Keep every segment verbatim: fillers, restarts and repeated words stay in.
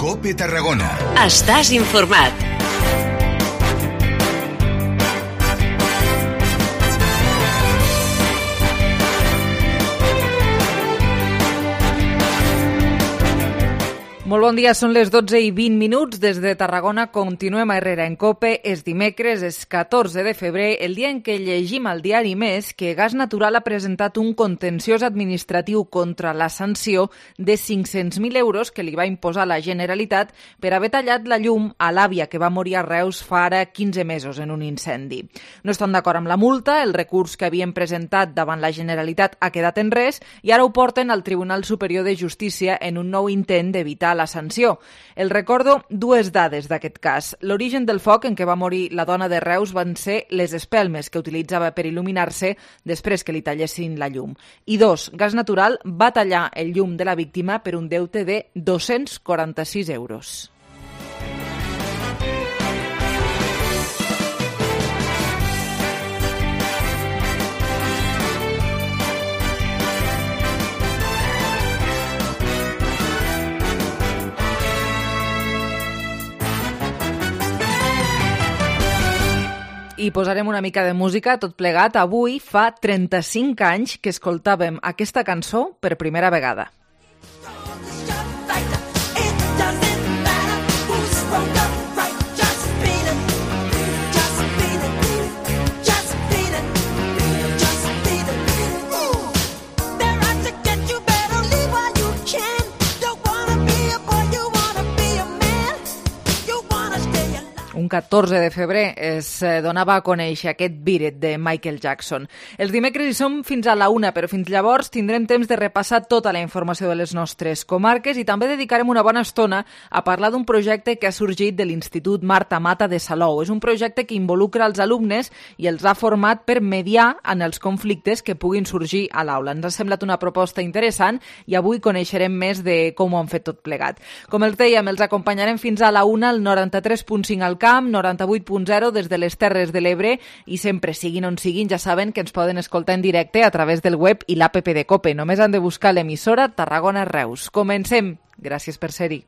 COPE Tarragona. Estàs informat. Molt bon dia, són les dotze i vint minuts. Des de Tarragona continuem a Herrera en COPE. És dimecres, és catorze de febrer, el dia en què llegim al diari Més que Gas Natural ha presentat un contenciós administratiu contra la sanció de cinc-cents mil euros que li va imposar la Generalitat per haver tallat la llum a l'àvia que va morir a Reus fa ara quinze mesos en un incendi. No estan d'acord amb la multa, el recurs que havien presentat davant la Generalitat ha quedat en res i ara ho porten al Tribunal Superior de Justícia en un nou intent d'evitar la sanció. El recordo dues dades d'aquest cas. L'origen del foc en què va morir la dona de Reus van ser les espelmes que utilitzava per il·luminar-se després que li tallessin la llum. I dos, Gas Natural va tallar el llum de la víctima per un deute de dos-cents quaranta-sis euros. I posarem una mica de música, tot plegat. Avui fa trenta-cinc anys que escoltàvem aquesta cançó per primera vegada. Un catorze de febrer es donava a conèixer aquest Beat It de Michael Jackson. Els dimecres hi som fins a la una, però fins llavors tindrem temps de repassar tota la informació de les nostres comarques i també dedicarem una bona estona a parlar d'un projecte que ha sorgit de l'Institut Marta Mata de Salou. És un projecte que involucra els alumnes i els ha format per mediar en els conflictes que puguin sorgir a l'aula. Ens ha semblat una proposta interessant i avui coneixerem més de com ho han fet tot plegat. Com els dèiem, els acompanyarem fins a la una al noranta-tres punt cinc al camp, noranta-vuit punt zero des de les Terres de l'Ebre i sempre, siguin on siguin, ja saben que ens poden escoltar en directe a través del web i l'app de COPE. Només han de buscar l'emissora Tarragona Reus. Comencem. Gràcies per ser-hi.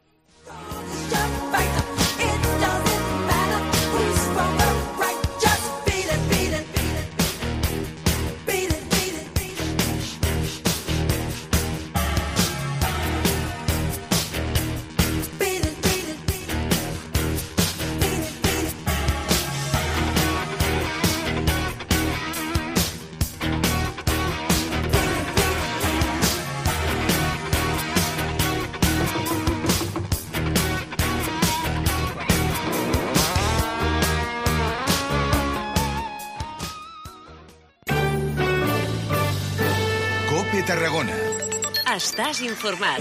COPE Tarragona. Estàs informat.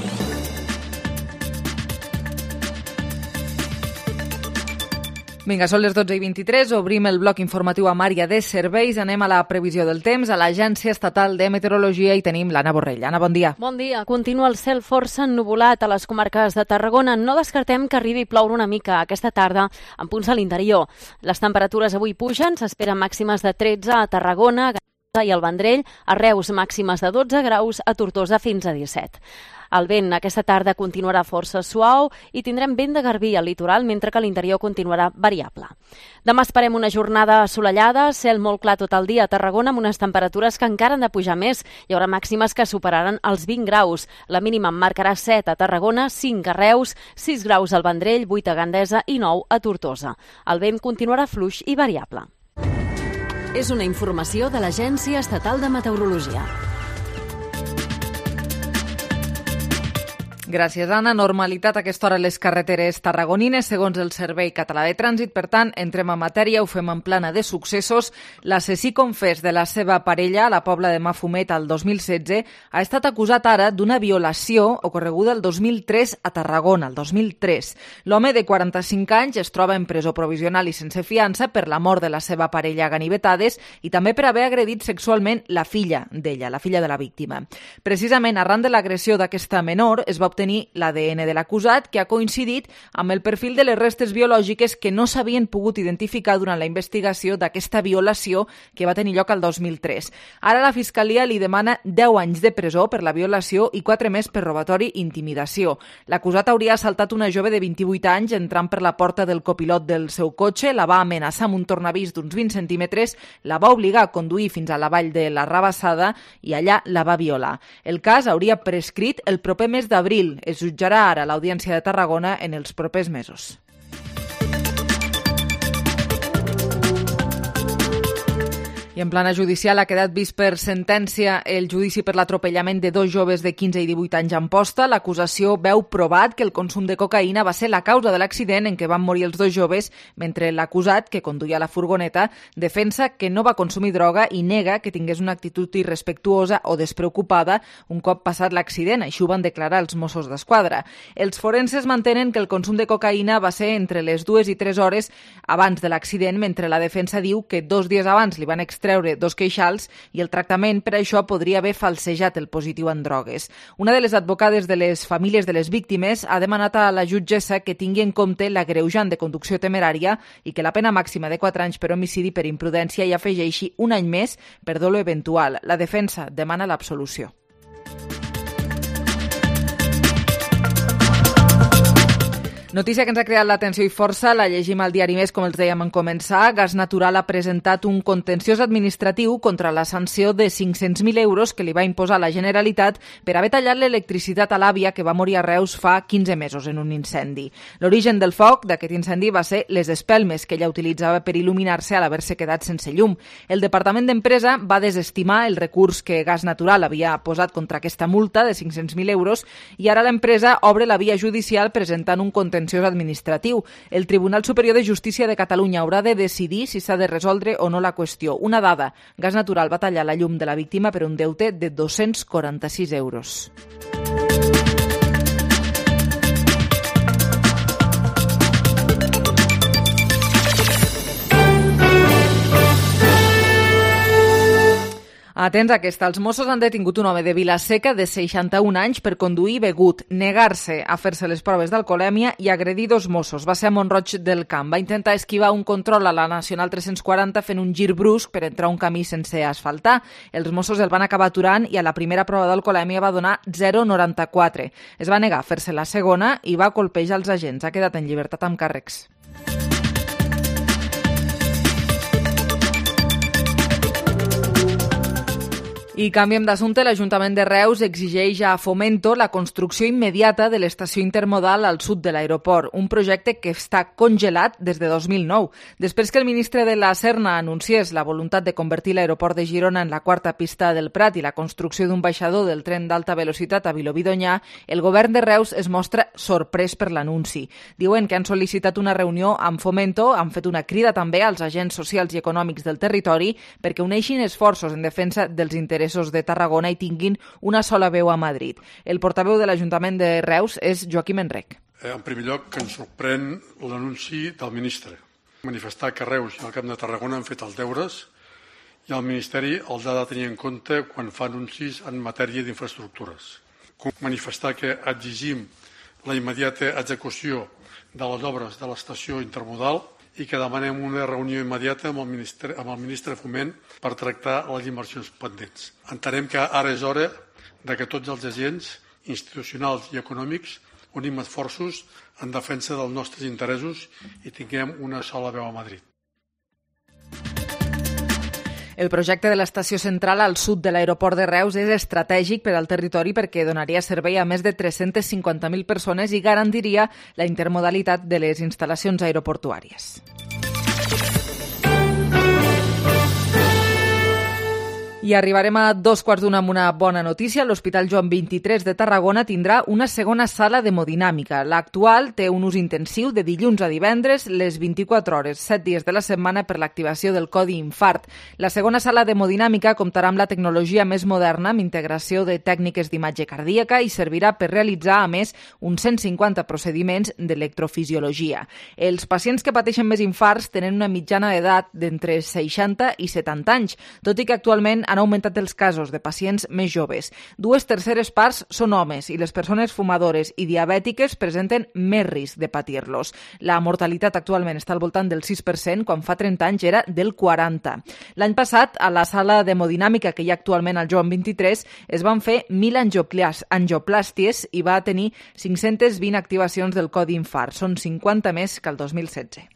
Vinga, són les dotze i vint-i-tres, obrim el bloc informatiu amb àrea de serveis, anem a la previsió del temps, a l'Agència Estatal de Meteorologia i tenim l'Anna Borrell. Anna, bon dia. Bon dia. Continua el cel força ennuvolat a les comarques de Tarragona. No descartem que arribi a ploure una mica aquesta tarda en punts a l'interior. Les temperatures avui pugen, s'esperen màximes de tretze a Tarragona i al Vendrell, a Reus màximes de dotze graus, a Tortosa fins a disset. El vent aquesta tarda continuarà força suau i tindrem vent de garbí al litoral, mentre que l'interior continuarà variable. Demà esperem una jornada assolellada, cel molt clar tot el dia a Tarragona amb unes temperatures que encara han de pujar més. Hi haurà màximes que superaran els vint graus. La mínima en marcarà set a Tarragona, cinc a Reus, sis graus al Vendrell, vuit a Gandesa i nou a Tortosa. El vent continuarà fluix i variable. És una informació de l'Agència Estatal de Meteorologia. Gràcies, Anna. Normalitat a aquesta hora a les carreteres tarragonines, segons el Servei Català de Trànsit. Per tant, entrem en matèria, ho fem en plana de successos. L'assassí confés de la seva parella a la Pobla de Mafumet el dos mil setze ha estat acusat ara d'una violació ocorreguda el dos mil tres a Tarragona, el dos mil tres. L'home de quaranta-cinc anys es troba en presó provisional i sense fiança per la mort de la seva parella a ganivetades i també per haver agredit sexualment la filla d'ella, la filla de la víctima. Precisament arran de l'agressió d'aquesta menor es va obtenir l'A D N de l'acusat, que ha coincidit amb el perfil de les restes biològiques que no s'havien pogut identificar durant la investigació d'aquesta violació que va tenir lloc al dos mil tres. Ara la Fiscalia li demana deu anys de presó per la violació i quatre més per robatori i intimidació. L'acusat hauria assaltat una jove de vint-i-vuit anys entrant per la porta del copilot del seu cotxe, la va amenaçar amb un tornavís d'uns vint centímetres, la va obligar a conduir fins a la vall de la Rabassada i allà la va violar. El cas hauria prescrit el proper mes d'abril. Es jutjarà ara a l'Audiència de Tarragona en els propers mesos. I en plana judicial ha quedat vist per sentència el judici per l'atropellament de dos joves de quinze i divuit anys a Amposta. L'acusació veu provat que el consum de cocaïna va ser la causa de l'accident en què van morir els dos joves, mentre l'acusat, que conduïa la furgoneta, defensa que no va consumir droga i nega que tingués una actitud irrespectuosa o despreocupada un cop passat l'accident. Això ho van declarar els Mossos d'Esquadra. Els forenses mantenen que el consum de cocaïna va ser entre les dues i tres hores abans de l'accident, mentre la defensa diu que dos dies abans li van extreure dos queixals i el tractament per això podria haver falsejat el positiu en drogues. Una de les advocades de les famílies de les víctimes ha demanat a la jutgessa que tingui en compte l'agreujant de conducció temerària i que la pena màxima de quatre anys per homicidi per imprudència hi afegeixi un any més per dolo eventual. La defensa demana l'absolució. Notícia que ens ha creat l'atenció i força, la llegim al diari Més, com els dèiem en començar. Gas Natural ha presentat un contenciós administratiu contra la sanció de cinc-cents mil euros que li va imposar la Generalitat per haver tallat l'electricitat a l'àvia que va morir a Reus fa quinze mesos en un incendi. L'origen del foc d'aquest incendi va ser les espelmes que ella utilitzava per il·luminar-se a l'haver-se quedat sense llum. El Departament d'Empresa va desestimar el recurs que Gas Natural havia posat contra aquesta multa de cinc-cents mil euros i ara l'empresa obre la via judicial presentant un contenciós administratiu. El Tribunal Superior de Justícia de Catalunya haurà de decidir si s'ha de resoldre o no la qüestió. Una dada: Gas Natural va tallar la llum de la víctima per un deute de dos-cents quaranta-sis euros. Atents a aquesta. Els Mossos han detingut un home de Vila-seca de seixanta-un anys per conduir begut, negar-se a fer-se les proves d'alcoholèmia i agredir dos Mossos. Va ser a Mont-roig del Camp. Va intentar esquivar un control a la Nacional tres-cents quaranta fent un gir brusc per entrar a un camí sense asfaltar. Els Mossos el van acabar aturant i a la primera prova d'alcoholèmia va donar zero coma noranta-quatre. Es va negar a fer-se la segona i va colpejar els agents. Ha quedat en llibertat amb càrrecs. I canviem d'assumpte. L'Ajuntament de Reus exigeix a Fomento la construcció immediata de l'estació intermodal al sud de l'aeroport, un projecte que està congelat des de dos mil nou. Després que el ministre de la Serna anunciés la voluntat de convertir l'aeroport de Girona en la quarta pista del Prat i la construcció d'un baixador del tren d'alta velocitat a Vilobí d'Onyar, el govern de Reus es mostra sorprès per l'anunci. Diuen que han sol·licitat una reunió amb Fomento, han fet una crida també als agents socials i econòmics del territori perquè uneixin esforços en defensa dels interessos de Tarragona i tinguin una sola veu a Madrid. El portaveu de l'Ajuntament de Reus és Joaquim Enrec. En primer lloc, que ens sorprèn l'anunci del ministre. Manifestar que Reus i el Camp de Tarragona han fet els deures i el Ministeri els ha de tenir en compte quan fa anuncis en matèria d'infraestructures. Manifestar que exigim la immediata execució de les obres de l'estació intermodal i que demanem una reunió immediata amb el ministre, amb el ministre Foment per tractar les inversions pendents. Entenem que ara és hora de que tots els agents institucionals i econòmics unim esforços en defensa dels nostres interessos i tinguem una sola veu a Madrid. El projecte de l'estació central al sud de l'aeroport de Reus és estratègic per al territori perquè donaria servei a més de tres-centes cinquanta mil persones i garantiria la intermodalitat de les instal·lacions aeroportuàries. I arribarem a dos quarts d'una amb una bona notícia. L'Hospital Joan vint-i-tres de Tarragona tindrà una segona sala d'hemodinàmica. L'actual té un ús intensiu de dilluns a divendres, les vint-i-quatre hores, set dies de la setmana per l'activació del codi infart. La segona sala d'hemodinàmica comptarà amb la tecnologia més moderna, amb integració de tècniques d'imatge cardíaca i servirà per realitzar, a més, uns cent cinquanta procediments d'electrofisiologia. Els pacients que pateixen més infarts tenen una mitjana d'edat d'entre seixanta i setanta anys, tot i que actualment han han augmentat els casos de pacients més joves. Dues terceres parts són homes i les persones fumadores i diabètiques presenten més risc de patir-los. La mortalitat actualment està al voltant del sis per cent, quan fa trenta anys era del quaranta per cent. L'any passat, a la sala d'hemodinàmica que hi ha actualment al Joan vint-i-tres, es van fer mil angioplàsties i va tenir cinc-centes vint activacions del codi infart. Són cinquanta més que el dos mil setze.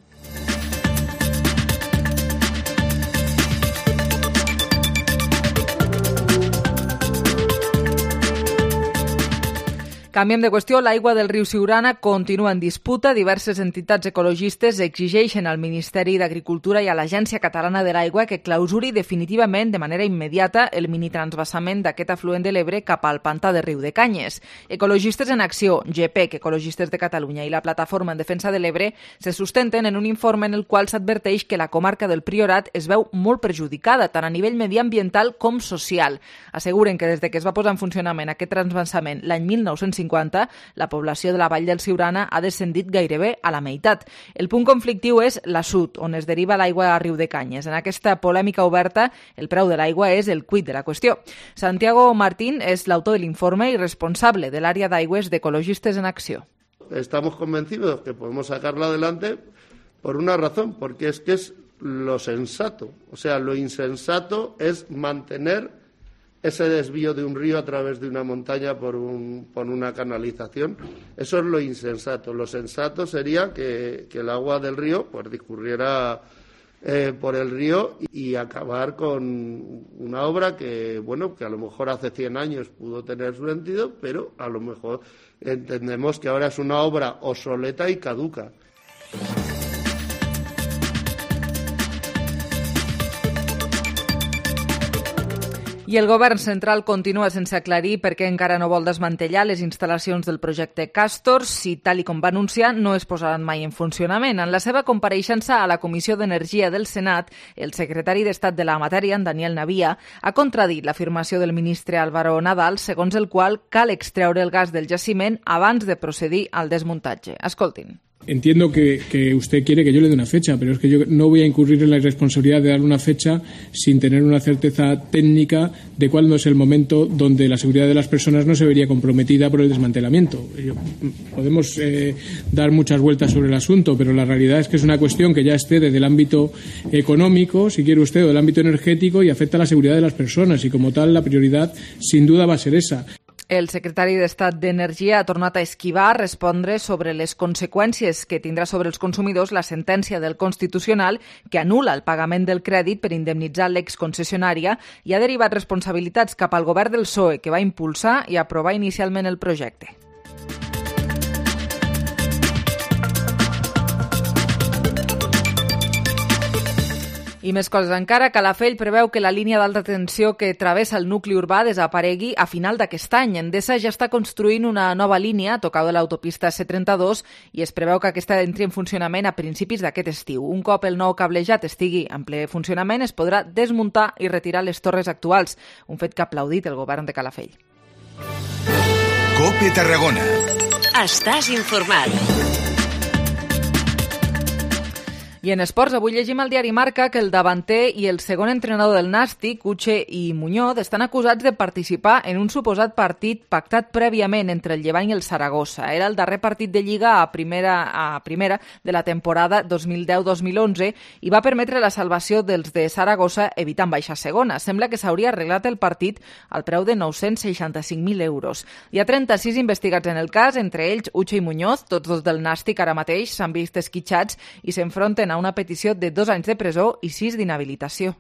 Canviem de qüestió. L'aigua del riu Siurana continua en disputa. Diverses entitats ecologistes exigeixen al Ministeri d'Agricultura i a l'Agència Catalana de l'Aigua que clausuri definitivament de manera immediata el minitransvasament d'aquest afluent de l'Ebre cap al pantà de Riu de Canyes. Ecologistes en Acció, GEPEC, Ecologistes de Catalunya i la Plataforma en Defensa de l'Ebre se sustenten en un informe en el qual s'adverteix que la comarca del Priorat es veu molt perjudicada, tant a nivell mediambiental com social. Asseguren que des de que es va posar en funcionament aquest transvasament l'any mil nou-cents cinquanta, la població de la vall del Siurana ha descendit gairebé a la meitat. El punt conflictiu és l'assut, on es deriva l'aigua a Riu de Canyes. En aquesta polèmica oberta, el preu de l'aigua és el quid de la qüestió. Santiago Martín és l'autor de l'informe i responsable de l'àrea d'aigües d'Ecologistes en Acció. Estamos convencidos que podemos sacarla adelante por una razón, porque es que es lo sensato. O sea, lo insensato es mantener ese desvío de un río a través de una montaña por, un, por una canalización. Eso es lo insensato. Lo sensato sería que, que el agua del río pues discurriera eh, por el río y acabar con una obra que, bueno, que a lo mejor hace cien años pudo tener su sentido, pero a lo mejor entendemos que ahora es una obra obsoleta y caduca. I el govern central continua sense aclarir per què encara no vol desmantellar les instal·lacions del projecte Castor si, tal i com va anunciar, no es posaran mai en funcionament. En la seva compareixença a la Comissió d'Energia del Senat, el secretari d'Estat de la matèria, en Daniel Navia, ha contradit l'afirmació del ministre Álvaro Nadal, segons el qual cal extreure el gas del jaciment abans de procedir al desmuntatge. Escoltin. Entiendo que, que usted quiere que yo le dé una fecha, pero es que yo no voy a incurrir en la irresponsabilidad de dar una fecha sin tener una certeza técnica de cuándo es el momento donde la seguridad de las personas no se vería comprometida por el desmantelamiento. Yo, podemos eh, dar muchas vueltas sobre el asunto, pero la realidad es que es una cuestión que ya esté desde el ámbito económico, si quiere usted, o del ámbito energético, y afecta a la seguridad de las personas, y como tal la prioridad sin duda va a ser esa. El secretari d'Estat d'Energia ha tornat a esquivar respondre sobre les conseqüències que tindrà sobre els consumidors la sentència del Constitucional que anul·la el pagament del crèdit per indemnitzar l'exconcessionària i ha derivat responsabilitats cap al govern del P S O E, que va impulsar i aprovar inicialment el projecte. I més coses encara. Calafell preveu que la línia d'alta tensió que travessa el nucli urbà desaparegui a final d'aquest any. Endesa ja està construint una nova línia a tocar de l'autopista C trenta-dos i es preveu que aquesta entri en funcionament a principis d'aquest estiu. Un cop el nou cablejat estigui en ple funcionament, es podrà desmuntar i retirar les torres actuals, un fet que ha aplaudit el govern de Calafell. COPE Tarragona. Estàs informat. I en esports, avui llegim al diari Marca que el davanter i el segon entrenador del Nàstic, Uche i Muñoz, estan acusats de participar en un suposat partit pactat prèviament entre el Llevant i el Saragossa. Era el darrer partit de Lliga a primera, a primera de la temporada dos mil deu dos mil onze i va permetre la salvació dels de Saragossa evitant baixar segona. Sembla que s'hauria arreglat el partit al preu de nou-cents seixanta-cinc mil euros. Hi ha trenta-sis investigats en el cas, entre ells Uche i Muñoz, tots dos del Nàstic ara mateix, s'han vist esquitxats i s'enfronten a una petició de dos anys de presó i sis d'inhabilitació.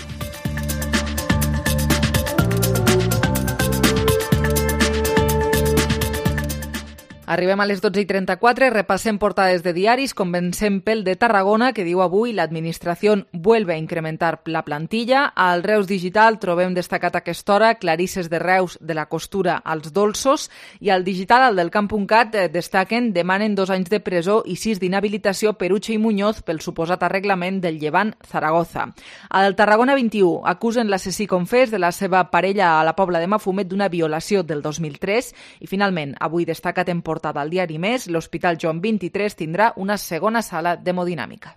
Arribem a les dotze i trenta-quatre, repassem portades de diaris, comencem pel de Tarragona, que diu avui l'administració vuelve a incrementar la plantilla. Al Reus Digital trobem destacat a aquesta hora clarisses de Reus de la costura als dolços i al digital, al del camp.cat, destaquen, demanen dos anys de presó i sis d'inhabilitació per Uche i Muñoz pel suposat arreglament del Llevant Zaragoza. Al Tarragona vint-i-u acusen l'assassí confés de la seva parella a la Pobla de Mafumet d'una violació del dos mil tres i finalment avui destacat en portada al diari Més, l'Hospital Joan vint-i-tres tindrà una segona sala d'hemodinàmica.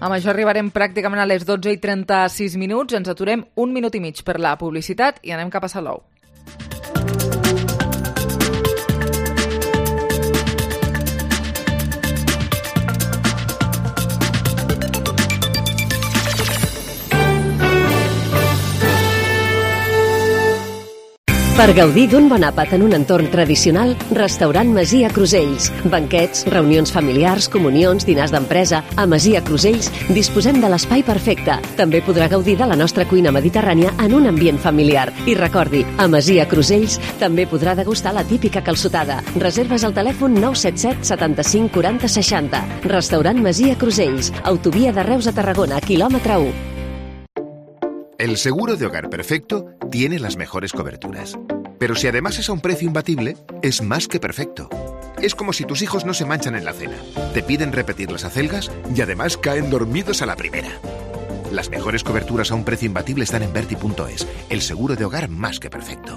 Amb això arribarem pràcticament a les dotze i trenta-sis minuts. Ens aturem un minut i mig per la publicitat i anem cap a Salou. Per gaudir d'un bon àpat en un entorn tradicional, Restaurant Masia Crusells. Banquets, reunions familiars, comunions, dinars d'empresa. A Masia Crusells disposem de l'espai perfecte. També podrà gaudir de la nostra cuina mediterrània en un ambient familiar. I recordi, a Masia Crusells també podrà degustar la típica calçotada. Reserves al telèfon nou set set setanta-cinc quaranta seixanta. Restaurant Masia Crusells. Autovia de Reus a Tarragona, quilòmetre u. El seguro de hogar perfecto tiene las mejores coberturas. Pero si además es a un precio imbatible, es más que perfecto. Es como si tus hijos no se manchan en la cena, te piden repetir las acelgas y además caen dormidos a la primera. Las mejores coberturas a un precio imbatible están en Berti punto es, el seguro de hogar más que perfecto.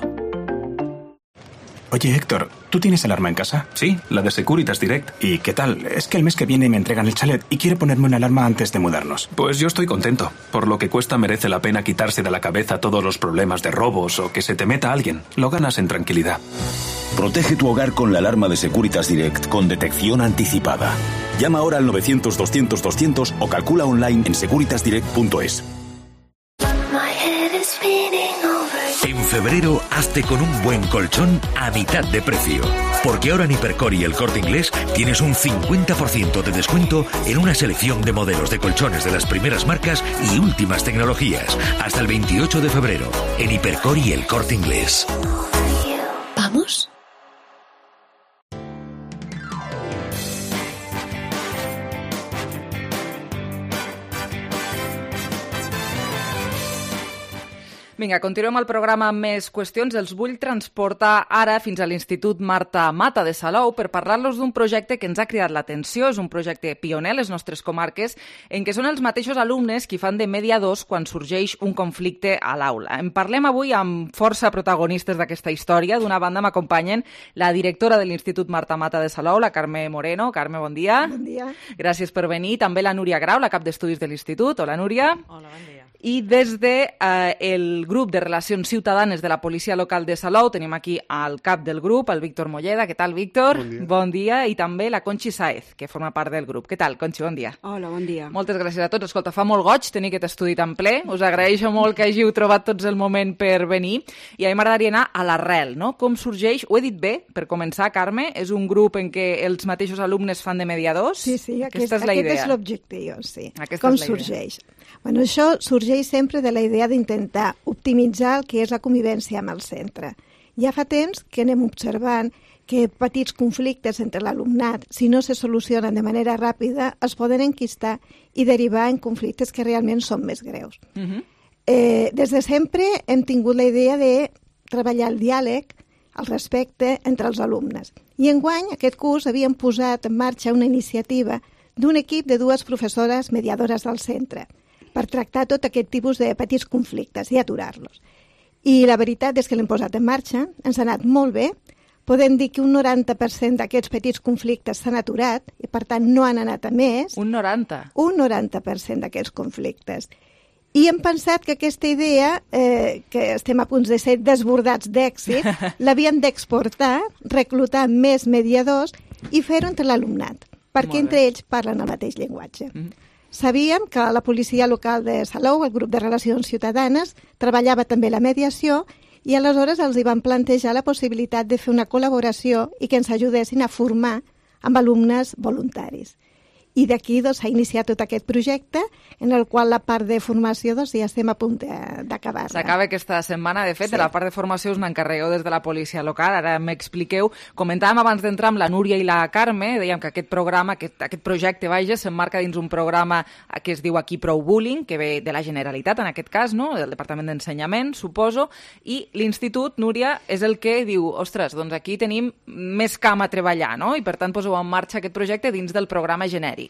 Oye, Héctor, ¿tú tienes alarma en casa? Sí, la de Securitas Direct. ¿Y qué tal? Es que el mes que viene me entregan el chalet y quiero ponerme una alarma antes de mudarnos. Pues yo estoy contento. Por lo que cuesta merece la pena quitarse de la cabeza todos los problemas de robos o que se te meta alguien. Lo ganas en tranquilidad. Protege tu hogar con la alarma de Securitas Direct con detección anticipada. Llama ahora al novecientos doscientos doscientos o calcula online en securitas direct punto es. En febrero, hazte con un buen colchón a mitad de precio. Porque ahora en Hipercor y El Corte Inglés tienes un cincuenta por ciento de descuento en una selección de modelos de colchones de las primeras marcas y últimas tecnologías. Hasta el veintiocho de febrero, en Hipercor y El Corte Inglés. ¿Vamos? Vinga, continuem el programa amb més qüestions. Els vull transportar ara fins a l'Institut Marta Mata de Salou per parlar-los d'un projecte que ens ha cridat l'atenció. És un projecte pioner a les nostres comarques en què són els mateixos alumnes qui fan de mediadors quan sorgeix un conflicte a l'aula. En parlem avui amb força protagonistes d'aquesta història. D'una banda m'acompanyen la directora de l'Institut Marta Mata de Salou, la Carme Moreno. Carme, bon dia. Bon dia. Gràcies per venir. També la Núria Grau, la cap d'estudis de l'Institut. Hola, Núria. Hola, bon dia. I des de eh, el grup de Relacions Ciutadanes de la Policia Local de Salou tenim aquí al cap del grup, el Víctor Molleda. Què tal, Víctor? Bon dia. Bon dia. I també la Conxi Saez, que forma part del grup. Què tal, Conxi? Bon dia. Hola, bon dia. Moltes gràcies a tots. Escolta, fa molt goig tenir aquest estudi tan ple. Us agraeixo molt que hàgiu trobat tots el moment per venir. I a mi m'agradaria anar a l'arrel, no? Com sorgeix, ho he dit bé, per començar, Carme, és un grup en què els mateixos alumnes fan de mediadors? Sí, sí, aquest, Aquesta és la aquest idea. és l'objectiu, sí. Aquesta Com és la idea. sorgeix? Bueno, això sorgeix sempre de la idea d'intentar optimitzar el que és la convivència amb el centre. Ja fa temps que anem observant que petits conflictes entre l'alumnat, si no se solucionen de manera ràpida, es poden enquistar i derivar en conflictes que realment són més greus. Uh-huh. Eh, des de sempre hem tingut la idea de treballar el diàleg, el respecte entre els alumnes. I enguany, aquest curs, havíem posat en marxa una iniciativa d'un equip de dues professores mediadores del centre per tractar tot aquest tipus de petits conflictes i aturar-los. I la veritat és que l'hem posat en marxa, ens ha anat molt bé, podem dir que un noranta per cent d'aquests petits conflictes s'han aturat i, per tant, no han anat a més. Un noranta? Un noranta per cent d'aquests conflictes. I hem pensat que aquesta idea, eh, que estem a punt de ser desbordats d'èxit, l'havíem d'exportar, reclutar més mediadors i fer-ho entre l'alumnat, perquè entre ells parlen el mateix llenguatge. Mm-hmm. Sabíem que la policia local de Salou, el grup de Relacions Ciutadanes, treballava també la mediació i aleshores els hi van plantejar la possibilitat de fer una col·laboració i que ens ajudessin a formar amb alumnes voluntaris. I d'aquí doncs, s'ha iniciat tot aquest projecte en el qual la part de formació doncs, ja estem a punt d'acabar. S'acaba aquesta setmana, de fet, Sí. de la part de formació us n'encarregueu des de la policia local. Ara m'expliqueu. Comentàvem abans d'entrar amb la Núria i la Carme, dèiem que aquest programa, aquest, aquest projecte, vaja, s'emmarca dins un programa que es diu Aquí Prou Bullying, que ve de la Generalitat, en aquest cas, no? Del Departament d'Ensenyament, suposo, i l'Institut, Núria, és el que diu, ostres, doncs aquí tenim més camp a treballar, no? I per tant poseu en marxa aquest projecte dins del programa genèric.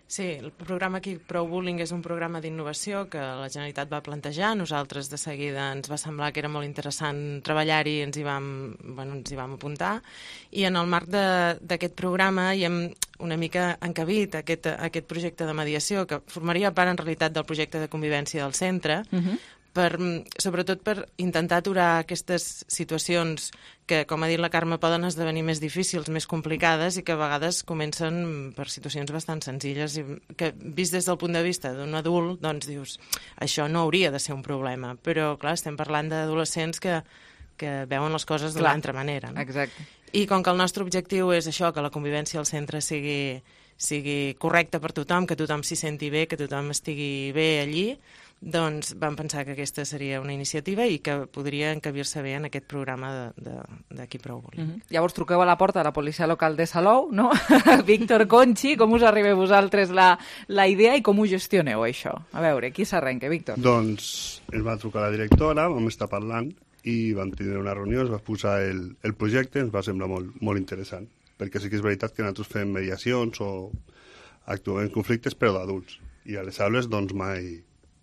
Sí, el programa Qui Prou Bullying és un programa d'innovació que la Generalitat va plantejar. Nosaltres de seguida ens va semblar que era molt interessant treballar-hi i ens hi vam, bueno, ens hi vam apuntar. I en el marc d'aquest programa hi hem una mica encabit aquest, aquest projecte de mediació que formaria part en realitat del projecte de convivència del centre, uh-huh. per, sobretot per intentar aturar aquestes situacions que, com ha dit la Carme, poden esdevenir més difícils, més complicades i que a vegades comencen per situacions bastant senzilles i que, vist des del punt de vista d'un adult, doncs dius, això no hauria de ser un problema. Però, clar, estem parlant d'adolescents que, que veuen les coses d'una altra manera. No? Exacte. I com que el nostre objectiu és això, que la convivència al centre sigui, sigui correcta per tothom, que tothom s'hi senti bé, que tothom estigui bé allí, doncs vam pensar que aquesta seria una iniciativa i que podria encabir-se bé en aquest programa de, de, de Qui Prou Bullying. Mm-hmm. Llavors truqueu a la porta de la policia local de Salou, no? Víctor Conchi, com us arriba a vosaltres la, la idea i com ho gestioneu, això? A veure, qui s'arrenca, Víctor? Doncs ens va trucar la directora, vam estar parlant i vam tenir una reunió, es va posar el, el projecte, ens va semblar molt, molt interessant, perquè sí que és veritat que nosaltres fem mediacions o actuem en conflictes, però d'adults. I a les aules, doncs, mai...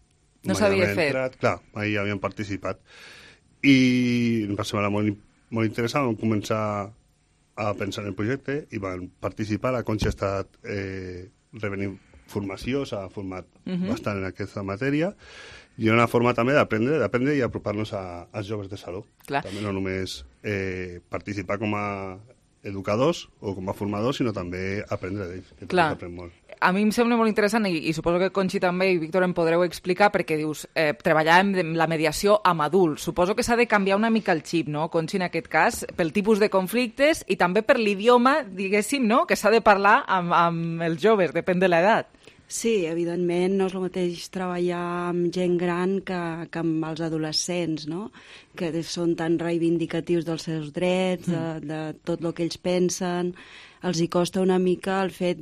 No s'havia fet. Entrat, clar, mai havíem participat. I ens va semblar molt, molt interessant, vam començar a pensar en el projecte i vam participar. La Conxa ha estat eh, revenint formació, s'ha format uh-huh. bastant en aquesta matèria, i una forma també d'aprendre d'aprendre i apropar-nos a, als joves de Salou. Clar. També no només eh, participar com a educadors o com a formadors, sinó també aprendre d'ells, que Clar. Aprèn molt. A mi em sembla molt interessant, i, i suposo que Conxi també i Víctor em podreu explicar, perquè dius, eh, treballàvem la mediació amb adults. Suposo que s'ha de canviar una mica el xip, no, Conxi, en aquest cas, pel tipus de conflictes i també per l'idioma, diguéssim, no?, que s'ha de parlar amb, amb els joves, depèn de l'edat. Sí, evidentment no és el mateix treballar amb gent gran que, que amb els adolescents, no?, que són tan reivindicatius dels seus drets, de, de tot el que ells pensen. Els hi costa una mica el fet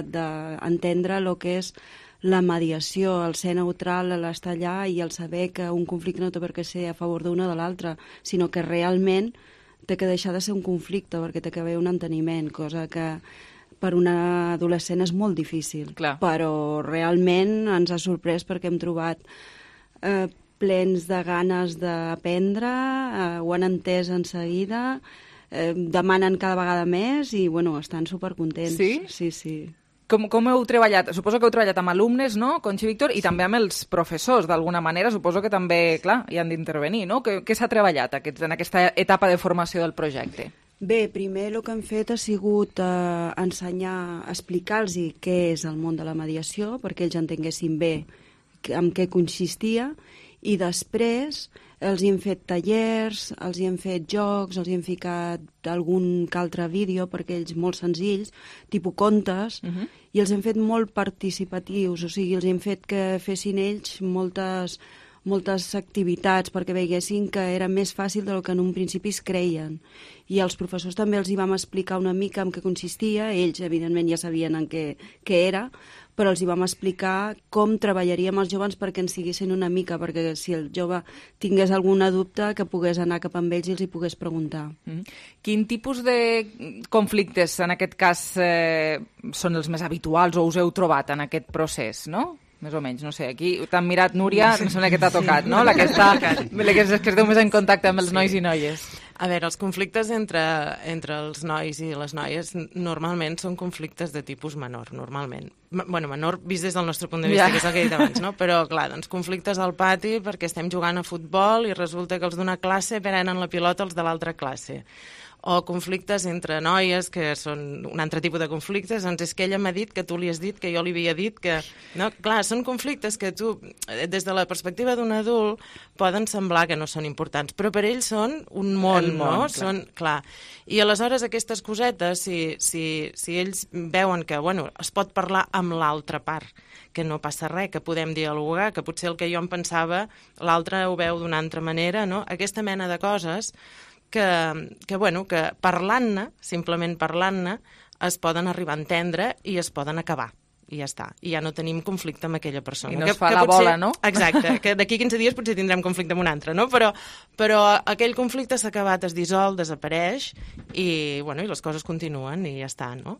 d'entendre de, de el que és la mediació, el ser neutral, l'estar allà i el saber que un conflicte no té per què ser a favor d'una o de l'altra, sinó que realment té que deixar de ser un conflicte perquè té que haver un enteniment, cosa que per una adolescent és molt difícil. Clar. Però realment ens ha sorprès perquè hem trobat eh, plens de ganes d'aprendre, eh, ho han entès en seguida, Eh, demanen cada vegada més i, bueno, estan supercontents. Sí? Sí, sí. Com, com heu treballat? Suposo que heu treballat amb alumnes, no, Conxi, Víctor, i sí. també amb els professors, d'alguna manera. Suposo que també, clar, hi han d'intervenir, no? Què, què s'ha treballat aquest, en aquesta etapa de formació del projecte? Bé, primer el que hem fet ha sigut eh, ensenyar, explicar-los què és el món de la mediació, perquè ells entenguessin bé en què consistia, i després els hi hem fet tallers, els hi hem fet jocs, els hi hem ficat algun que altre vídeo per aquells molt senzills, tipus contes, uh-huh. i els hem fet molt participatius, o sigui, els hem fet que fessin ells moltes, moltes activitats perquè veiessin que era més fàcil del que en un principi es creien. I els professors també els hi vam explicar una mica en què consistia, ells evidentment ja sabien en què, què era, però els hi vam explicar com treballaríem els joves perquè ens siguessin una mica, perquè si el jove tingués alguna dubte que pogués anar cap amb ells i els hi pogués preguntar. Mm. Quin tipus de conflictes en aquest cas eh, són els més habituals o us heu trobat en aquest procés, no? Més o menys, no sé, aquí t'han mirat, Núria, em sembla que t'ha tocat, no? La que, està, la que, és, que esteu més en contacte amb els nois i noies. A veure, els conflictes entre, entre els nois i les noies normalment són conflictes de tipus menor, normalment. M- bueno, menor vist des del nostre punt de vista, ja. que és el que he dit abans, no? Però, clar, doncs conflictes al pati perquè estem jugant a futbol i resulta que els d'una classe prenen la pilota els de l'altra classe. O conflictes entre noies, que són un altre tipus de conflictes, doncs és que ella m'ha dit que tu li has dit, que jo li havia dit que... No? Clar, són conflictes que tu, des de la perspectiva d'un adult, poden semblar que no són importants, però per ells són un món, món no? Clar. Són, clar. I aleshores aquestes cosetes, si, si, si ells veuen que, bueno, es pot parlar amb l'altra part, que no passa res, que podem dialogar, que potser el que jo em pensava, l'altre ho veu d'una altra manera, no? Aquesta mena de coses que, que, bueno, que parlant-ne, simplement parlant-ne, es poden arribar a entendre i es poden acabar. I ja està. I ja no tenim conflicte amb aquella persona. I no que, es fa que la potser, bola, no? Exacte, que d'aquí quinze dies potser tindrem conflicte amb un altre, no? Però, però aquell conflicte s'ha acabat, es dissol, desapareix i, bueno, i les coses continuen i ja està, no?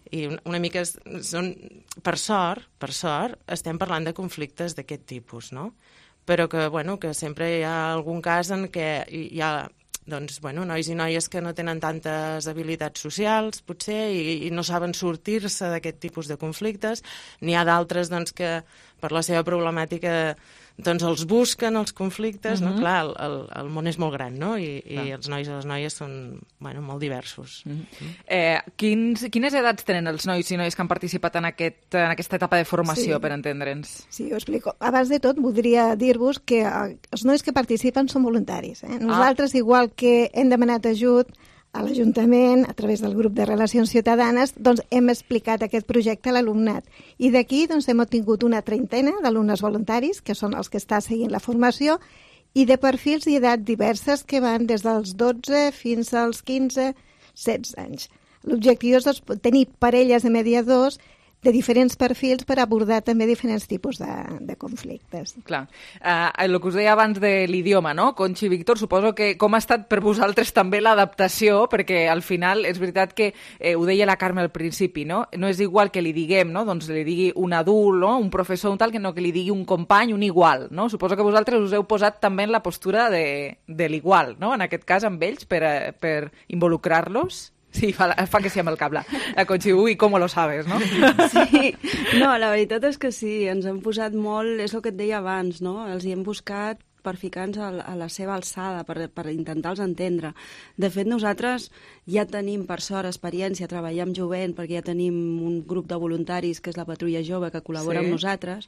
I una mica són, per sort, per sort, estem parlant de conflictes d'aquest tipus, no? Però que, bueno, que sempre hi ha algun cas en què hi ha, doncs, bueno, nois i noies que no tenen tantes habilitats socials, potser, i, i no saben sortir-se d'aquest tipus de conflictes. N'hi ha d'altres, doncs, que per la seva problemàtica doncs els busquen, els conflictes, uh-huh. no? Clar, el, el, el món és molt gran, no? I, i els nois i les noies són, bueno, molt diversos. Uh-huh. Eh, quins, quines edats tenen els nois i noies que han participat en, aquest, en aquesta etapa de formació, sí. per entendre'ns? Sí, ho explico. Abans de tot, voldria dir-vos que els nois que participen són voluntaris. Eh? Nosaltres, ah. igual que hem demanat ajut a l'Ajuntament, a través del grup de Relacions Ciutadanes, doncs hem explicat aquest projecte a l'alumnat. I d'aquí doncs, hem tingut una trentena d'alumnes voluntaris, que són els que està seguint la formació, i de perfils i edat diverses que van des dels dotze fins als quinze, setze anys. L'objectiu és doncs, tenir parelles de mediadors de diferents perfils per abordar també diferents tipus de, de conflictes. Clar. Uh, el que us deia abans de l'idioma, no? Conchi i Víctor, suposo que com ha estat per vosaltres també l'adaptació, perquè al final és veritat que, eh, ho deia la Carme al principi, no? No és igual que li diguem, no? Doncs li digui un adult, no? Un professor, un tal, que no que li digui un company, un igual, no? Suposo que vosaltres us heu posat també en la postura de, de l'igual, no? En aquest cas amb ells, per, per involucrar-los. Sí, fa, fa que sí amb el cable. La Conchi, ui, com lo sabes, no? Sí, no, la veritat és que sí, ens hem posat molt, és el que et deia abans, no? Els hi hem buscat per ficar-nos a, a la seva alçada, per, per intentar-los entendre. De fet, nosaltres ja tenim, per sort, experiència, treballar amb jovent, perquè ja tenim un grup de voluntaris, que és la Patrulla Jove, que col·labora sí. amb nosaltres,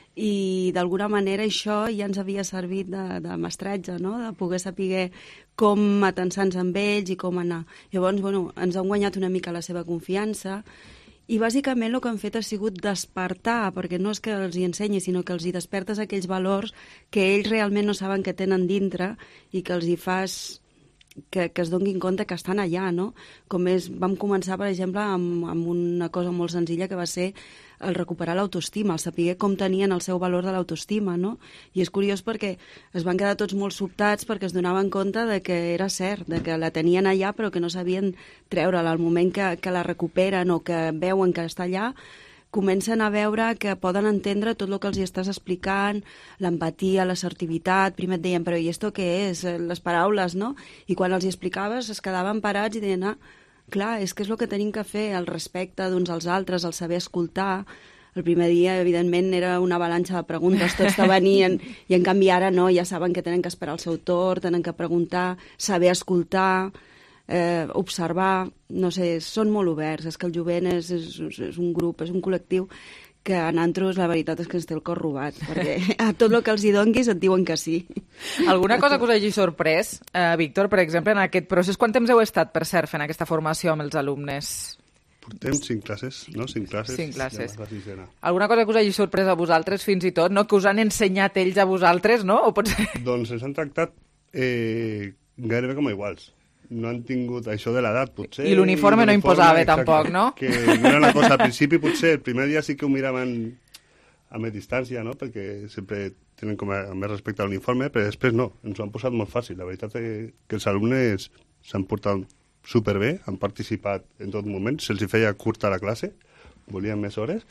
i d'alguna manera això ja ens havia servit de, de mestratge, no? De poder saber com atensar-nos amb ells i com anar. Llavors, bueno, ens han guanyat una mica la seva confiança i bàsicament el que han fet ha sigut despertar, perquè no és que els hi ensenyi, sinó que els hi despertes aquells valors que ells realment no saben que tenen dintre i que els hi fas que, que es donin compte que estan allà, no? Com és, vam començar, per exemple, amb, amb una cosa molt senzilla que va ser el recuperar l'autoestima, el saber com tenien el seu valor de l'autoestima, no? I és curiós perquè es van quedar tots molt sobtats perquè es donaven compte de que era cert, de que la tenien allà però que no sabien treure-la. Al moment que, que la recuperen o que veuen que està allà, comencen a veure que poden entendre tot el que els hi estàs explicant, l'empatia, l'assertivitat. Primer et deien, però i esto què és? Les paraules, no? I quan els hi explicaves es quedaven parats i deien, ah, clar, és que és el que tenim que fer, el respecte d'uns als altres, el saber escoltar. El primer dia, evidentment, era una avalanxa de preguntes, tots te venien, i en canvi ara no, ja saben que tenen que esperar el seu torn, tenen que preguntar, saber escoltar, eh, observar, no sé, són molt oberts. És que el jovent és, és, és un grup, és un col·lectiu que a nosaltres la veritat és que ens té el cor robat, perquè a tot el que els hi donguis et diuen que sí. Alguna cosa que us hagi sorprès, eh, Víctor, per exemple, en aquest procés? Quant temps heu estat, per cert, fent aquesta formació amb els alumnes? Portem cinc classes, no? Cinc classes. Cinc classes. Alguna cosa que us hagi sorprès a vosaltres, fins i tot, no? Que us han ensenyat ells a vosaltres, no? O potser... Doncs ens han tractat eh, gairebé com a iguals. No han tingut això de l'edat, potser. I l'uniforme no imposava, tampoc, no? Que no era una cosa, al principi, potser, el primer dia sí que ho miraven a més distància, no? Perquè sempre tenen com a més respecte a l'uniforme, però després no, ens ho han posat molt fàcil. La veritat és que els alumnes s'han portat superbé, han participat en tot moment, se'ls feia curta la classe, volien més hores,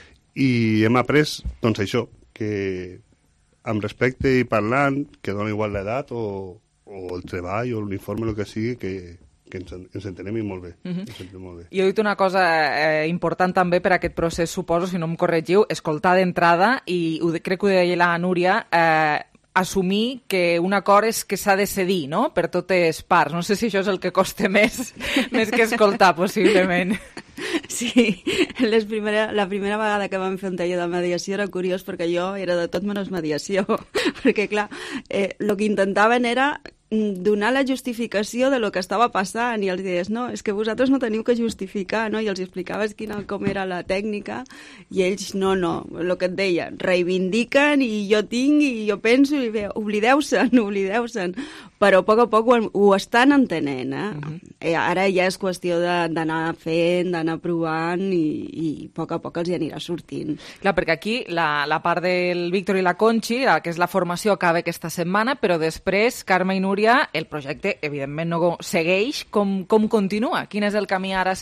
i hem après, doncs això, que amb respecte i parlant, que dona igual l'edat o o el treball o l'uniforme, el que sigui, que, que ens, ens entenem i molt bé. Uh-huh. ens entenem molt bé. I heu dit una cosa eh, important també per a aquest procés, suposo, si no em corregiu, escoltar d'entrada, i ho, crec que ho deia la Núria, eh, assumir que un acord és que s'ha de cedir, no?, per totes parts. No sé si això és el que costa més, més que escoltar, possiblement. Sí, les primera, la primera vegada que vam fer un taller de mediació era curiós perquè jo era de tot menys mediació, perquè clar, eh, el que intentaven era donar la justificació de lo que estava passant i els deies, no, és que vosaltres no teniu que justificar, no? I els explicaves quina, com era la tècnica i ells, no, no, el que et deia, reivindiquen i jo tinc i jo penso i bé, oblideu-se'n, oblideu-se'n, però a poc a poc ho, ho estan entenent, eh? Uh-huh. eh ara ja és qüestió d'anar fent, d'anar provant i, i a poc a poc els hi anirà sortint. Clar, perquè aquí la, la part del Víctor i la Conchi, que és la formació, acaba aquesta setmana, però després, Carme i Núria, el projecte, evidentment, no segueix. Com, com continua? Quin és el camí ara a seguir?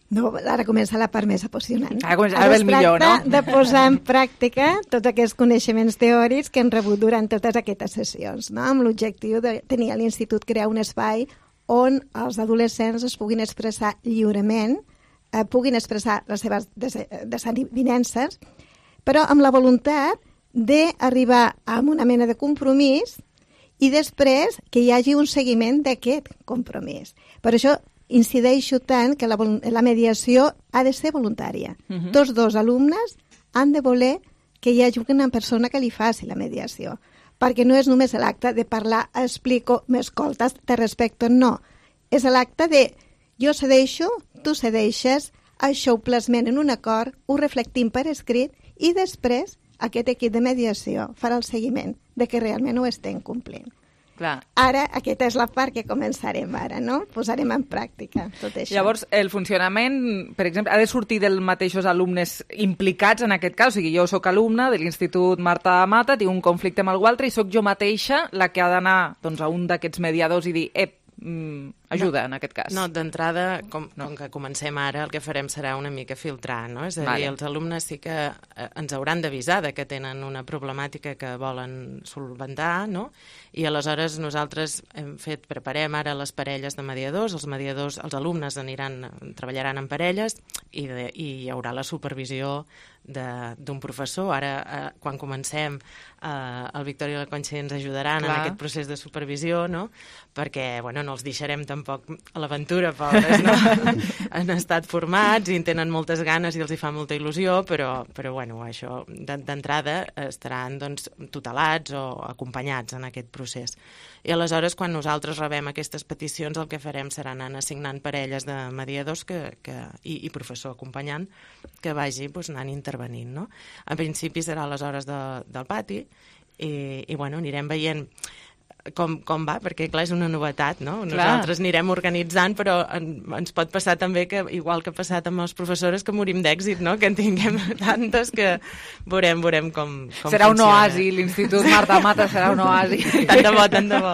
No, ara comença la part més apassionant. Ara comença ara el millor, no? de posar en pràctica tots aquests coneixements teòrics que hem rebut durant totes aquestes sessions, no? Amb l'objectiu de tenir a l'Institut crear un espai on els adolescents es puguin expressar lliurement, eh, puguin expressar les seves desavinences, però amb la voluntat d'arribar a una mena de compromís i després que hi hagi un seguiment d'aquest compromís. Per això incideixo tant que la, la mediació ha de ser voluntària. Uh-huh. Tots dos alumnes han de voler que hi hagi una persona que li faci la mediació, perquè no és només l'acte de parlar, explico, m'escoltes, te respecto, no. És l'acte de jo cedeixo, tu cedeixes, això ho plasmem en un acord, ho reflectim per escrit i després aquest equip de mediació farà el seguiment de que realment ho estem complint. Clar. Ara, aquesta és la part que començarem ara, no? Posarem en pràctica tot això. Llavors, el funcionament, per exemple, ha de sortir dels mateixos alumnes implicats en aquest cas? O sigui, jo sóc alumna de l'Institut Marta Mata, tinc un conflicte amb algú altre i sóc jo mateixa la que ha d'anar doncs, a un d'aquests mediadors i dir, ep, mm, ajuda, no, en aquest cas. No, d'entrada, com, no. com que comencem ara, el que farem serà una mica filtrar, no? És a dir, vale. Els alumnes sí que eh, ens hauran d'avisar de que tenen una problemàtica que volen solventar, no? I aleshores nosaltres hem fet, preparem ara les parelles de mediadors, els mediadors, els alumnes aniran, treballaran en parelles i, de, i hi haurà la supervisió d'un professor. Ara, eh, quan comencem, eh, el Victòria i la Conxa ens ajudaran Clar. En aquest procés de supervisió, no? Perquè, bueno, no els deixarem tampoc a l'aventura, pobres, no? Han estat formats i en tenen moltes ganes i els hi fa molta il·lusió, però, però bueno, això d'entrada estaran doncs, tutelats o acompanyats en aquest procés. I aleshores, quan nosaltres rebem aquestes peticions, el que farem serà anar assignant parelles de mediadors que, que, i, i professor acompanyant que vagi doncs, anant intervenint, no? En principi serà a les hores de, del pati i, i bueno, anirem veient Com, com va, perquè clar, és una novetat, no? Clar. Nosaltres anirem organitzant, però en, ens pot passar també que, igual que ha passat amb els professores, que morim d'èxit, no? Que en tinguem tantes que veurem, veurem com, com serà funciona. Un oasi, l'Institut Marta Mata serà un oasi. Tant de bo, tant de bo.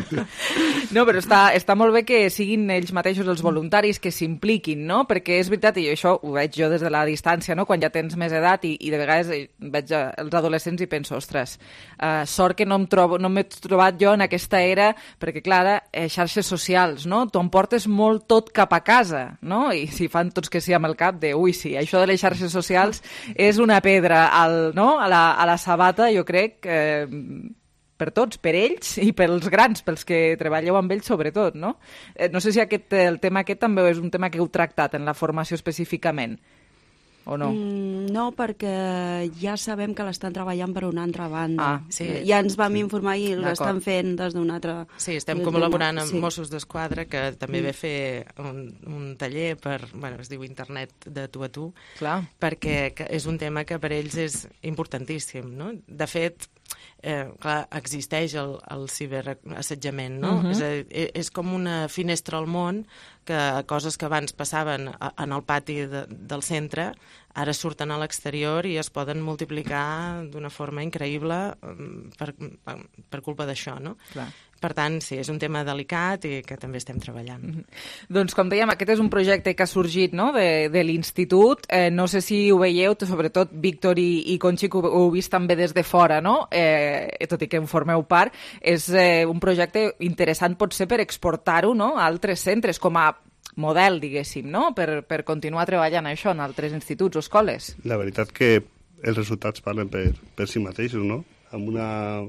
No, però està, està molt bé que siguin ells mateixos els voluntaris que s'impliquin, no? Perquè és veritat, i això ho veig jo des de la distància, no? Quan ja tens més edat i, i de vegades veig els adolescents i penso, ostres, uh, sort que no em trobo, no m'he trobat jo en aquesta era, perquè clar, eh, xarxes socials, no? Tu em portes molt tot cap a casa, no? I si fan tots que sí amb el cap de, ui, sí, això de les xarxes socials és una pedra al, no? a, la, a la sabata, jo crec, eh, per tots, per ells i pels grans, pels que treballeu amb ells sobretot, no? Eh, no sé si aquest, el tema aquest també és un tema que heu tractat en la formació específicament. O no? Mm, no, perquè ja sabem que l'estan treballant per una altra banda. Ah, sí. Ja ens vam informar i l'estan fent des d'una altra... Sí, estem col·laborant amb sí. Mossos d'Esquadra, que també mm. ve fer un, un taller per, bueno, es diu Internet de tu a tu, Clar. Perquè és un tema que per ells és importantíssim, no? De fet, eh, clar, existeix el, el ciberassetjament, no? Uh-huh. és, a, és com una finestra al món que coses que abans passaven en el pati de, del centre ara surten a l'exterior i es poden multiplicar d'una forma increïble per, per, per culpa d'això, no? Clar. Per tant, sí, és un tema delicat i que també estem treballant. Mm-hmm. Doncs, com dèiem, aquest és un projecte que ha sorgit, no?, de, de l'Institut. Eh, no sé si ho veieu, sobretot Víctor i, i Conxi, que ho, ho heu vist també des de fora, no?, eh, tot i que en formeu part. És eh, un projecte interessant, potser, per exportar-ho, no?, a altres centres, com a model, diguéssim, no?, per, per continuar treballant això en altres instituts o escoles. La veritat que els resultats parlen per, per si mateixos, no?, amb una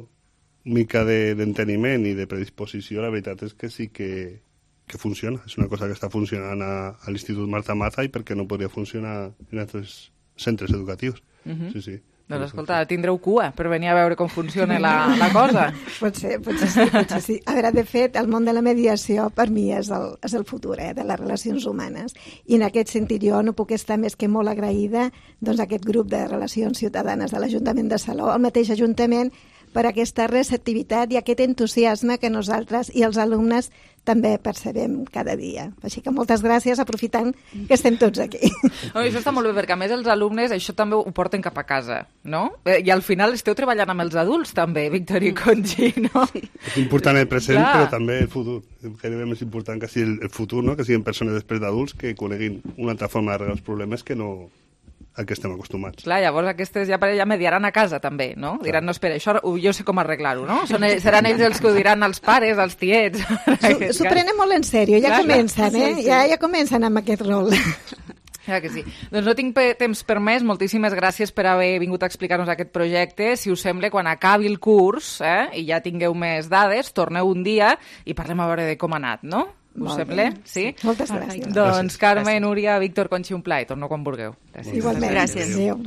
mica d'enteniment de, i de predisposició, la veritat és que sí que, que funciona. És una cosa que està funcionant a, a l'Institut Marta Mata i perquè no podria funcionar en altres centres educatius. Uh-huh. Sí, sí. Doncs escolta, tindreu cua per venir a veure com funciona la, la cosa. Potser, potser sí, potser sí. A veure, de fet, el món de la mediació per mi és el, és el futur, eh, de les relacions humanes. I en aquest sentit jo no puc estar més que molt agraïda doncs, a aquest grup de relacions ciutadanes de l'Ajuntament de Salou, el mateix Ajuntament, per aquesta receptivitat i aquest entusiasme que nosaltres i els alumnes també percebem cada dia. Així que moltes gràcies, aprofitant que estem tots aquí. No, això està molt bé, perquè a més els alumnes això també ho porten cap a casa, no? I al final esteu treballant amb els adults també, Víctor i Conchi, no? És important el present, Clar. però també el futur. Gairebé més important que sigui el futur, no? Que siguin persones després d'adults que coneguin una altra forma d'arreglar els problemes que no a què estem acostumats. Clar, llavors aquestes ja, ja mediaran a casa també, no? Diran, no, espera, això jo sé com arreglar-ho, no? Són, seran ells els que ho diran als pares, als tiets. S'ho prenen molt en sèrio, ja clar, comencen, clar. eh? Sí, sí. Ja, ja comencen amb aquest rol. Ja que sí. Doncs no tinc temps per més. Moltíssimes gràcies per haver vingut a explicar-nos aquest projecte. Si us sembla, quan acabi el curs, eh, i ja tingueu més dades, torneu un dia i parlem a veure de com ha anat, no? Us sembla? Sí? Moltes gràcies. Doncs Carme, Núria, Víctor, Conchi, un plaer. Torno quan vulgueu. Gràcies. Igualment. Gràcies. Adéu.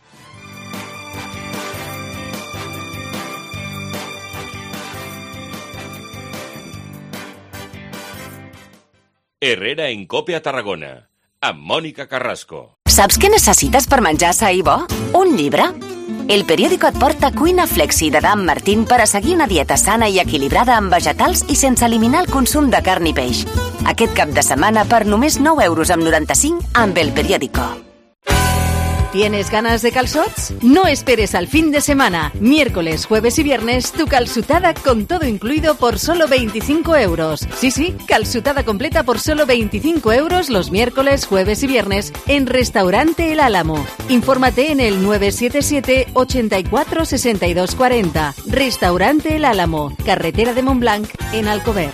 Herrera en Cope a Tarragona, amb Mònica Carrasco. Saps què necessites per menjar sa i bo? Un llibre? El periòdico et porta Cuina Flexi de Dan Martín per a seguir una dieta sana i equilibrada amb vegetals i sense eliminar el consum de carn i peix. Aquest cap de setmana per només nou euros amb noranta-cinc amb el periòdico. ¿Tienes ganas de calzots? No esperes al fin de semana. Miércoles, jueves y viernes, tu calzutada con todo incluido por solo veinticinco euros. Sí, sí, calzutada completa por solo veinticinco euros los miércoles, jueves y viernes en Restaurante El Álamo. Infórmate en el nueve siete siete, ochenta y cuatro, sesenta y dos cuarenta. Restaurante El Álamo, carretera de Montblanc, en Alcover.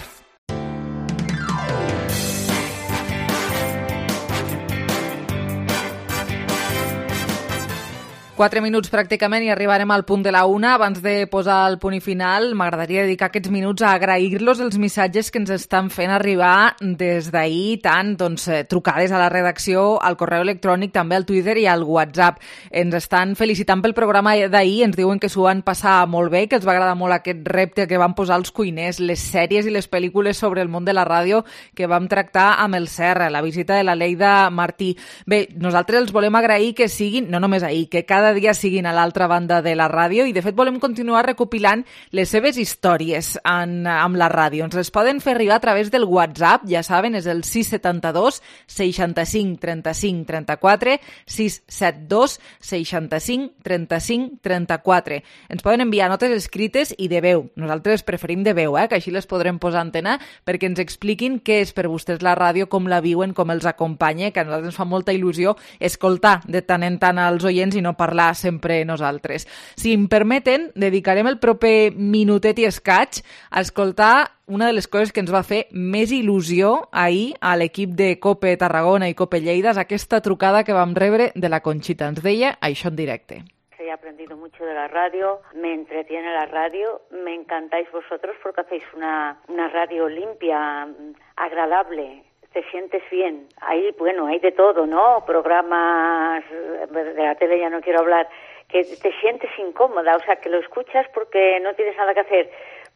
Quatre minuts pràcticament i arribarem al punt de la una. Abans de posar el punt i final, m'agradaria dedicar aquests minuts a agrair-los els missatges que ens estan fent arribar des d'ahir, tant doncs, trucades a la redacció, al correu electrònic, també al Twitter i al WhatsApp. Ens estan felicitant pel programa d'ahir, ens diuen que s'ho van passar molt bé, que els va agradar molt aquest repte que van posar els cuiners, les sèries i les pel·lícules sobre el món de la ràdio que vam tractar amb el Serra, la visita de la Leida Martí. Bé, nosaltres els volem agrair que siguin, no només ahir, que cada cada dia siguin a l'altra banda de la ràdio i, de fet, volem continuar recopilant les seves històries en, amb la ràdio. Ens les poden fer arribar a través del WhatsApp, ja saben, és el sis set dos, seixanta-cinc, trenta-cinc, trenta-quatre, sis set dos, seixanta-cinc, trenta-cinc, trenta-quatre. Ens poden enviar notes escrites i de veu. Nosaltres preferim de veu, eh, que així les podrem posar a antena perquè ens expliquin què és per vostès la ràdio, com la viuen, com els acompanya, que a nosaltres ens fa molta il·lusió escoltar de tant en tant als oients i no parlar sempre nosaltres. Si em permeten, dedicarem el proper minutet i escaig a escoltar una de les coses que ens va fer més il·lusió ahir a l'equip de Cope Tarragona i Cope Lleida, és aquesta trucada que vam rebre de la Conxita. Ens deia això en directe. He aprendido mucho de la radio, me entretiene la radio, me encantáis vosotros porque hacéis una, una radio limpia, agradable. Te sientes bien. Ahí, bueno, hay de todo, ¿no? Programas de la tele, ya no quiero hablar, que te sientes incómoda, o sea, que lo escuchas porque no tienes nada que hacer.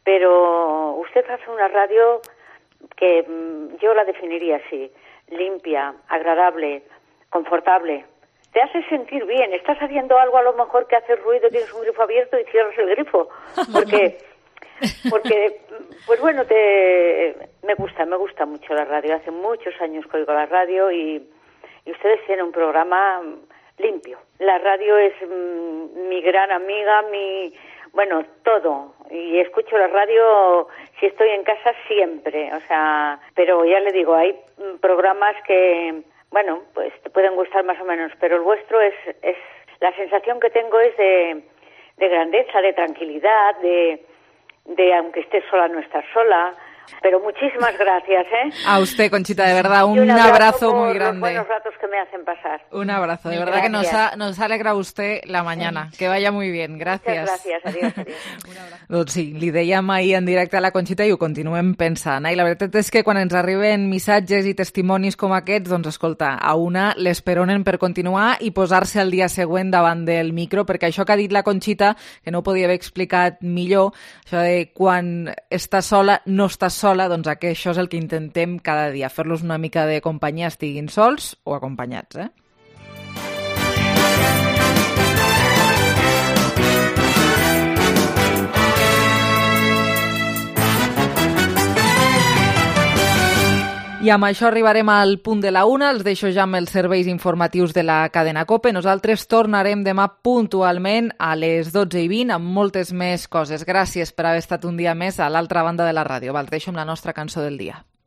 Pero usted hace una radio que yo la definiría así, limpia, agradable, confortable. Te hace sentir bien. Estás haciendo algo a lo mejor que hace ruido, tienes un grifo abierto y cierras el grifo. Porque... Porque, pues bueno, te, me gusta, me gusta mucho la radio. Hace muchos años que oigo la radio y, y ustedes tienen un programa limpio. La radio es mm, mi gran amiga, mi, bueno, todo. Y escucho la radio si estoy en casa siempre, o sea, pero ya le digo, hay programas que, bueno, pues te pueden gustar más o menos, pero el vuestro es, es la sensación que tengo es de, de grandeza, de tranquilidad, de... de aunque estés sola, no estás sola. Pero muchísimas gracias, ¿eh? A usted, Conchita, de verdad, un, un abrazo, abrazo muy grande. Los buenos ratos que me hacen pasar. Un abrazo, de Mil verdad gracias. que nos, ha, nos alegra usted la mañana. Que vaya muy bien, gracias. Muchas gracias, adiós, adiós. Doncs sí, li dèiem ahir en directe a la Conxita i ho continuem pensant. Eh? I la veritat és que quan ens arriben missatges i testimonis com aquests, doncs escolta, a una l'esperonen per continuar i posar-se el dia següent davant del micro, perquè això que ha dit la Conxita, que no ho podia haver explicat millor, això de quan està sola, no està sola, doncs que això és el que intentem cada dia, fer-los una mica de companyia, estiguin sols o acompanyats, eh? I amb això arribarem al punt de la una. Els deixo ja amb els serveis informatius de la cadena COPE. Nosaltres tornarem demà puntualment a les dotze i vint amb moltes més coses. Gràcies per haver estat un dia més a l'altra banda de la ràdio. Va, els deixo amb la nostra cançó del dia.